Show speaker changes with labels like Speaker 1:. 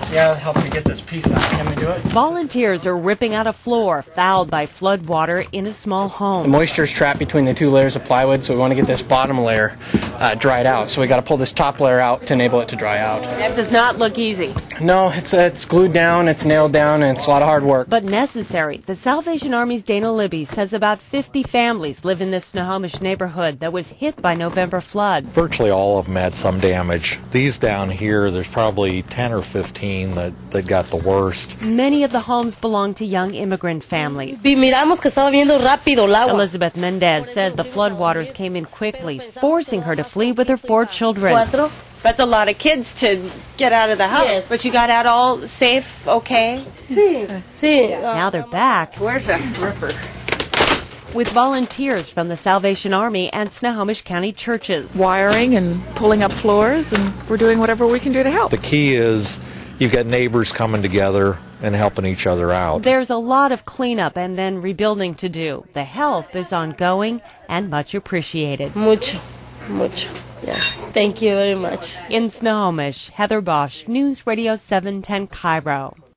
Speaker 1: Yeah, help me get this piece out. Can we do it?
Speaker 2: Volunteers are ripping out a floor fouled by flood water in a small
Speaker 1: The
Speaker 2: home.
Speaker 1: moisture is trapped between the two layers of plywood, so we want to get this bottom layer dried out. So we got to pull this top layer out to enable it to dry out.
Speaker 2: That does not look easy.
Speaker 1: No, it's glued down, it's nailed down, and it's a lot of hard work.
Speaker 2: But necessary. The Salvation Army's Dana Libby says about 50 families live in this Snohomish neighborhood that was hit by November floods.
Speaker 3: Virtually all of them had some damage. These down here, there's probably 10 or 15 that got the worst.
Speaker 2: Many of the homes belong to young immigrant families.
Speaker 4: Miramos que estaba viendo rápido el agua.
Speaker 2: Elizabeth Mendez said the floodwaters came in quickly, forcing her to flee with her 4 children.
Speaker 5: That's a lot of kids to get out of the house.
Speaker 4: Yes.
Speaker 5: But you got out all safe, okay?
Speaker 4: Sí.
Speaker 2: Now they're back
Speaker 5: Where's the ripper?
Speaker 2: with volunteers from the Salvation Army and Snohomish County churches.
Speaker 6: Wiring and pulling up floors, and we're doing whatever we can do to help.
Speaker 3: The key is you've got neighbors coming together and helping each other out.
Speaker 2: There's a lot of cleanup and then rebuilding to do. The help is ongoing and much appreciated.
Speaker 4: Mucho. Yes. Thank you very much.
Speaker 2: In Snohomish, Heather Bosch, News Radio 710 Cairo.